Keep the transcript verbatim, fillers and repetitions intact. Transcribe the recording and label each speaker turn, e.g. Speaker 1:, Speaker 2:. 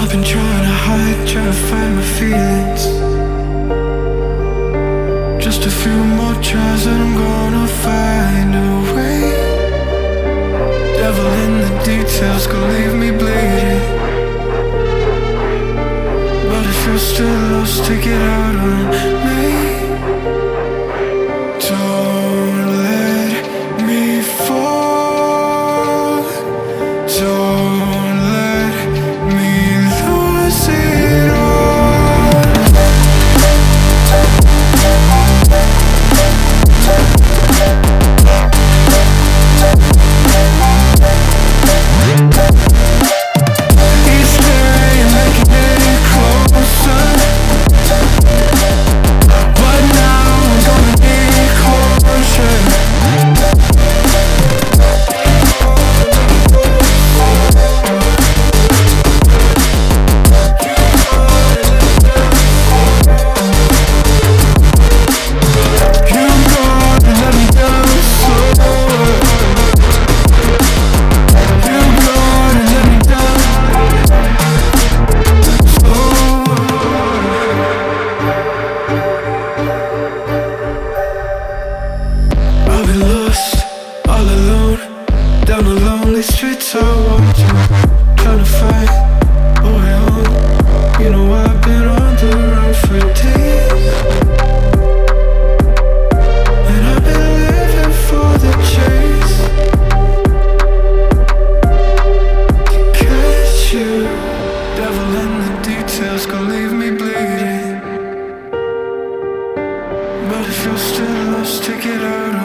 Speaker 1: I've been trying to hide, trying to find my feelings. Just a few more tries and I'm gonna find a way. Devil in the details, gonna leave me bleeding. But if you're still lost, take it out on me. Don't let me fall. Don't let me lose it all. Each day I'm making it closer, but now I'm gonna need closure. I've been lost, all alone, down the lonely streets I walked through, trying to find a way home. You know I've been on the run for days, and I've been living for the chase. Catch you, devil in the details, gonna leave me bleeding. But if you're still lost, take it out